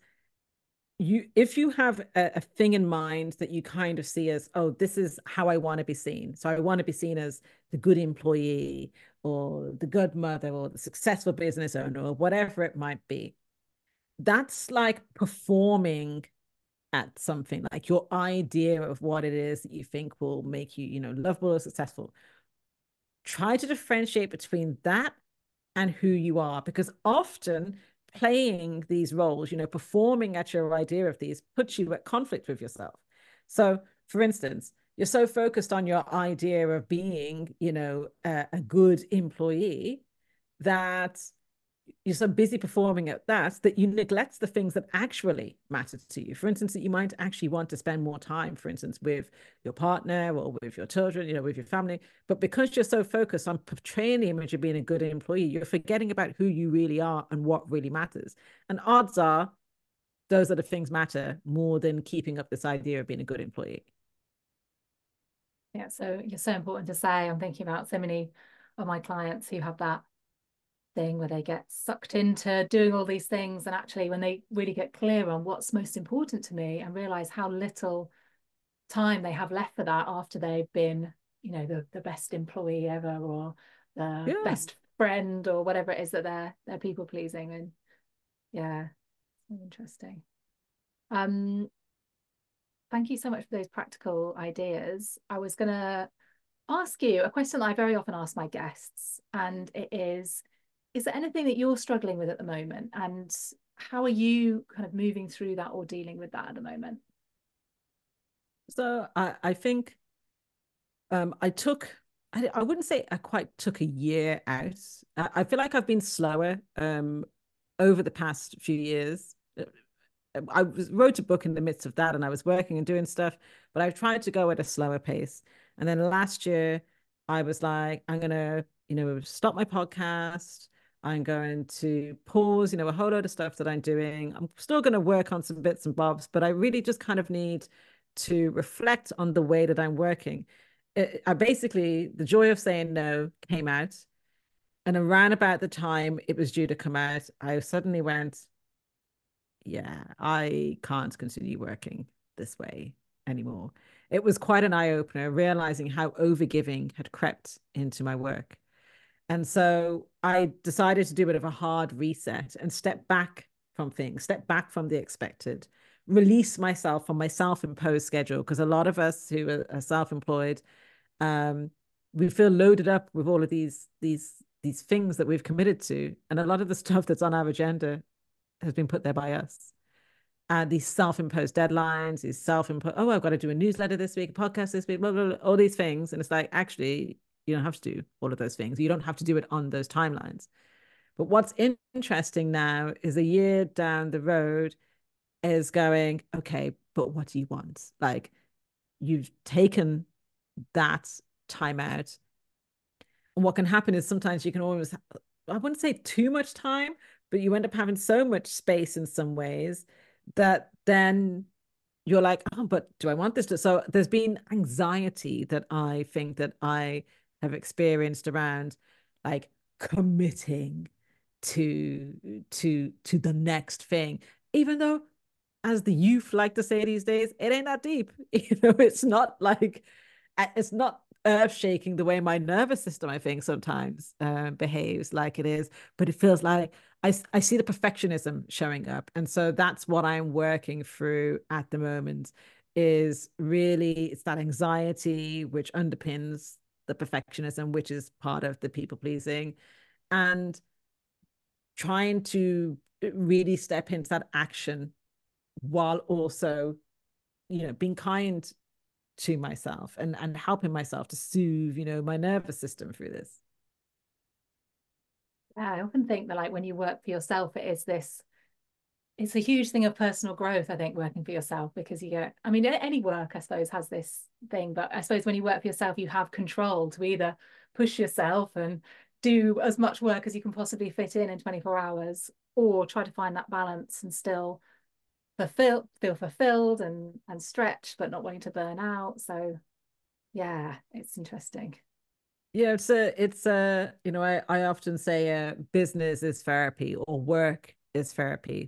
if you have a thing in mind that you kind of see as, oh, this is how I want to be seen. So I want to be seen as the good employee or the good mother or the successful business owner or whatever it might be. That's like performing at something, like your idea of what it is that you think will make you, lovable or successful. Try to differentiate between that and who you are, because often playing these roles, performing at your idea of these puts you at conflict with yourself. So, for instance, you're so focused on your idea of being, a good employee that you're so busy performing at that you neglect the things that actually matter to you. For instance, that you might actually want to spend more time, for instance, with your partner or with your children, with your family. But because you're so focused on portraying the image of being a good employee, you're forgetting about who you really are and what really matters. And odds are those other things matter more than keeping up this idea of being a good employee. Yeah, so you're so important to say. I'm thinking about so many of my clients who have that thing where they get sucked into doing all these things, and actually when they really get clear on what's most important to me and realize how little time they have left for that after they've been, the best employee ever or the best friend or whatever it is that they're people pleasing. And yeah, so interesting. Thank you so much for those practical ideas. I was going to ask you a question that I very often ask my guests, and it is there anything that you're struggling with at the moment, and how are you kind of moving through that or dealing with that at the moment? So I think I wouldn't say I quite took a year out. I feel like I've been slower over the past few years. I wrote a book in the midst of that and I was working and doing stuff, but I've tried to go at a slower pace. And then last year I was like, I'm going to, stop my podcast. I'm going to pause, a whole load of stuff that I'm doing. I'm still going to work on some bits and bobs, but I really just kind of need to reflect on the way that I'm working. I basically, The Joy of Saying No came out, and around about the time it was due to come out, I suddenly went, yeah, I can't continue working this way anymore. It was quite an eye opener, realizing how overgiving had crept into my work. And so I decided to do a bit of a hard reset and step back from things, step back from the expected, release myself from my self-imposed schedule. Because a lot of us who are self-employed, we feel loaded up with all of these things that we've committed to. And a lot of the stuff that's on our agenda has been put there by us. And these self-imposed deadlines, these self-imposed, oh, I've got to do a newsletter this week, a podcast this week, blah, blah, blah, all these things. And it's like, actually, you don't have to do all of those things. You don't have to do it on those timelines. But what's interesting now is a year down the road is going, okay, but what do you want? Like, you've taken that time out. And what can happen is sometimes you can always, I wouldn't say too much time, but you end up having so much space in some ways that then you're like, oh, but do I want this to? So there's been anxiety that I think that I have experienced around like committing to the next thing, even though, as the youth like to say these days, it ain't that deep. It's not like, it's not earth shaking the way my nervous system, I think, sometimes behaves like it is, but it feels like I see the perfectionism showing up. And so that's what I'm working through at the moment, is really, it's that anxiety which underpins the perfectionism, which is part of the people pleasing, and trying to really step into that action while also, being kind to myself and helping myself to soothe, my nervous system through this. Yeah, I often think that like when you work for yourself, it's a huge thing of personal growth, I think, working for yourself, because you get, I mean, any work, I suppose, has this thing, but I suppose when you work for yourself, you have control to either push yourself and do as much work as you can possibly fit in 24 hours, or try to find that balance and still feel fulfilled and stretch, but not wanting to burn out. So yeah, it's interesting. Yeah, it's a I often say business is therapy or work is therapy.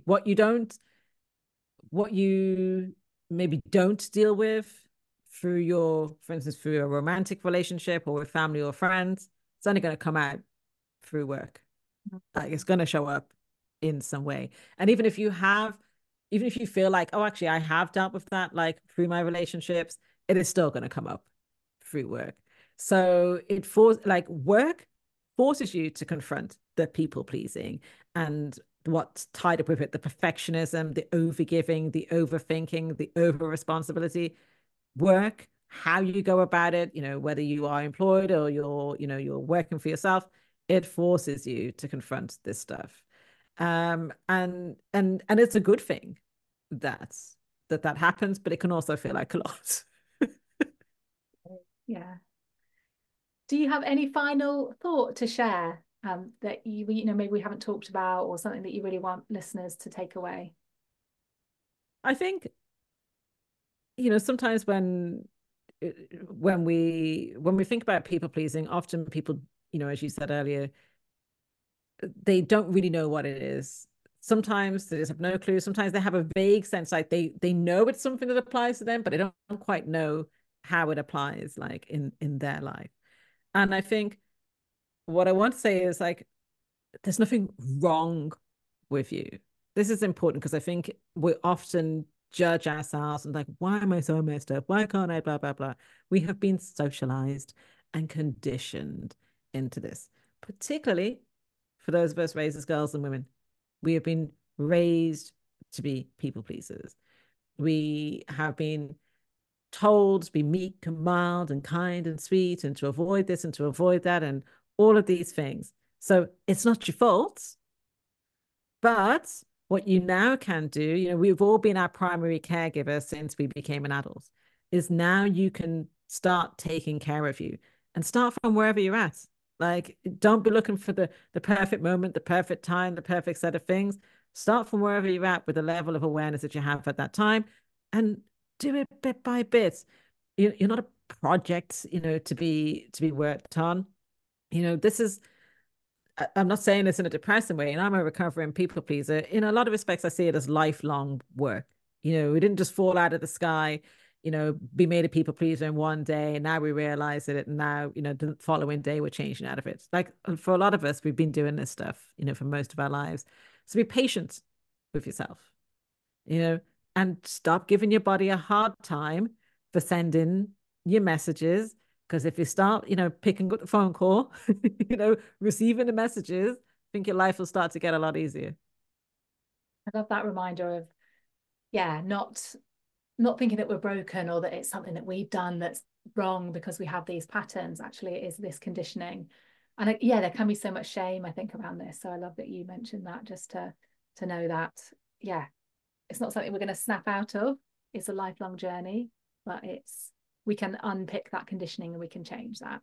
What you maybe don't deal with through for instance, through a romantic relationship or with family or friends, it's only going to come out through work. Like it's going to show up in some way. And even if you feel like, oh, actually, I have dealt with that, like through my relationships, it is still going to come up through work. So work forces you to confront the people pleasing and what's tied up with it, the perfectionism, the overgiving, the overthinking, the over responsibility. Work, how you go about it, whether you are employed or you're working for yourself, it forces you to confront this stuff. And it's a good thing that that happens, but it can also feel like a lot. Yeah. Do you have any final thought to share, that maybe we haven't talked about, or something that you really want listeners to take away? I think, sometimes when we think about people pleasing, often people, as you said earlier, they don't really know what it is. Sometimes they just have no clue. Sometimes they have a vague sense, like they know it's something that applies to them, but they don't quite know how it applies, like in their life. And I think what I want to say is, like, there's nothing wrong with you. This is important because I think we often judge ourselves and like, why am I so messed up? Why can't I? Blah blah blah. We have been socialized and conditioned into this, particularly for those of us raised as girls and women. We have been raised to be people pleasers. We have been told to be meek and mild and kind and sweet and to avoid this and to avoid that and all of these things. So it's not your fault. But what you now can do, we've all been our primary caregiver since we became an adult, is now you can start taking care of you and start from wherever you're at. Like, don't be looking for the perfect moment, the perfect time, the perfect set of things. Start from wherever you're at with the level of awareness that you have at that time and do it bit by bit. You're not a project, to be worked on. This is, I'm not saying this in a depressing way, and I'm a recovering people pleaser. In a lot of respects, I see it as lifelong work. We didn't just fall out of the sky, be made a people pleaser in one day, and now we realize it, and now, the following day we're changing out of it. Like, for a lot of us, we've been doing this stuff, for most of our lives. So be patient with yourself, and stop giving your body a hard time for sending your messages. Because if you start, picking up the phone call, receiving the messages, I think your life will start to get a lot easier. I love that reminder of, yeah, not thinking that we're broken or that it's something that we've done that's wrong because we have these patterns. Actually, it is this conditioning. And yeah, there can be so much shame, I think, around this. So I love that you mentioned that, just to know that, yeah, it's not something we're going to snap out of. It's a lifelong journey, but we can unpick that conditioning and we can change that.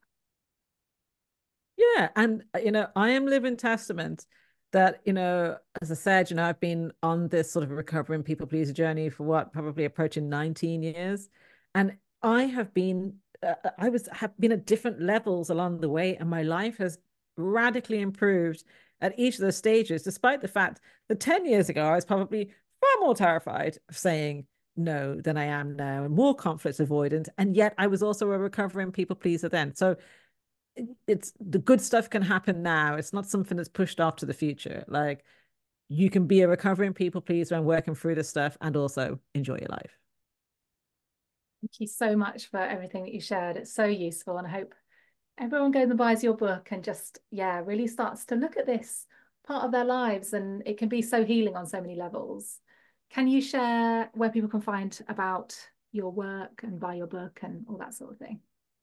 Yeah. And, I am living testament that, as I said, I've been on this sort of recovering people pleaser journey for probably approaching 19 years. And I have been at different levels along the way, and my life has radically improved at each of those stages, despite the fact that 10 years ago, I was probably far more terrified of saying no than I am now, and more conflict avoidant. And yet I was also a recovering people pleaser then. So it's the good stuff can happen now. It's not something that's pushed off to the future. Like, you can be a recovering people pleaser and working through this stuff and also enjoy your life. Thank you so much for everything that you shared. It's so useful, and I hope everyone goes and buys your book and just, yeah, really starts to look at this part of their lives, and it can be so healing on so many levels. Can you share where people can find about your work and buy your book and all that sort of thing?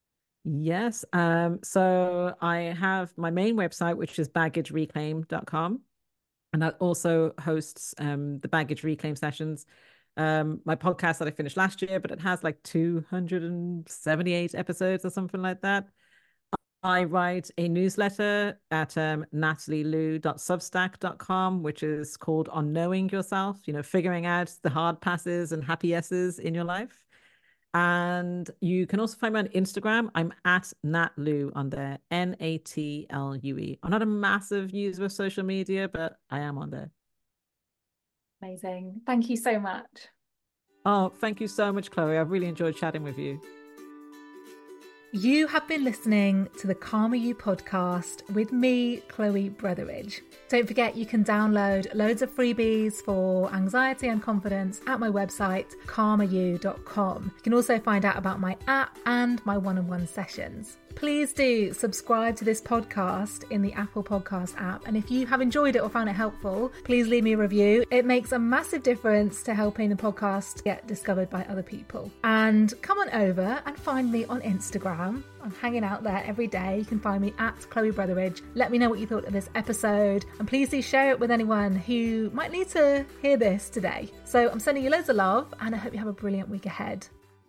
Yes. So I have my main website, which is baggagereclaim.com. And that also hosts the Baggage Reclaim sessions. My podcast that I finished last year, but it has like 278 episodes or something like that. I write a newsletter at natalielou.substack.com, which is called On Knowing Yourself, figuring out the hard passes and happy yeses in your life. And you can also find me on Instagram. I'm at NatLou on there, NATLUE. I'm not a massive user of social media, but I am on there. Amazing. Thank you so much. Oh, thank you so much, Chloe. I've really enjoyed chatting with you. You have been listening to the Calmer You podcast with me, Chloe Brotheridge. Don't forget you can download loads of freebies for anxiety and confidence at my website, calmeryou.com. You can also find out about my app and my one-on-one sessions. Please do subscribe to this podcast in the Apple Podcast app. And if you have enjoyed it or found it helpful, please leave me a review. It makes a massive difference to helping the podcast get discovered by other people. And come on over and find me on Instagram. I'm hanging out there every day. You can find me at Chloe Brotheridge. Let me know what you thought of this episode. And please do share it with anyone who might need to hear this today. So I'm sending you loads of love and I hope you have a brilliant week ahead.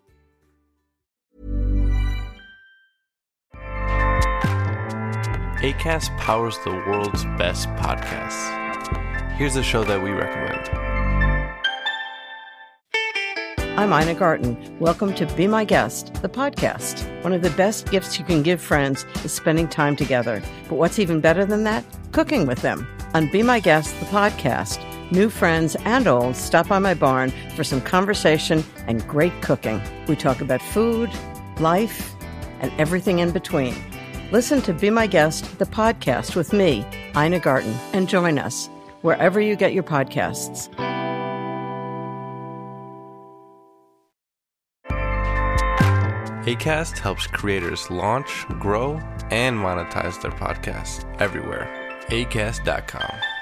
Acast powers the world's best podcasts. Here's a show that we recommend. I'm Ina Garten. Welcome to Be My Guest, the podcast. One of the best gifts you can give friends is spending time together. But what's even better than that? Cooking with them. On Be My Guest, the podcast, new friends and old stop by my barn for some conversation and great cooking. We talk about food, life, and everything in between. Listen to Be My Guest, the podcast with me, Ina Garten, and join us wherever you get your podcasts. Acast helps creators launch, grow, and monetize their podcasts everywhere. Acast.com.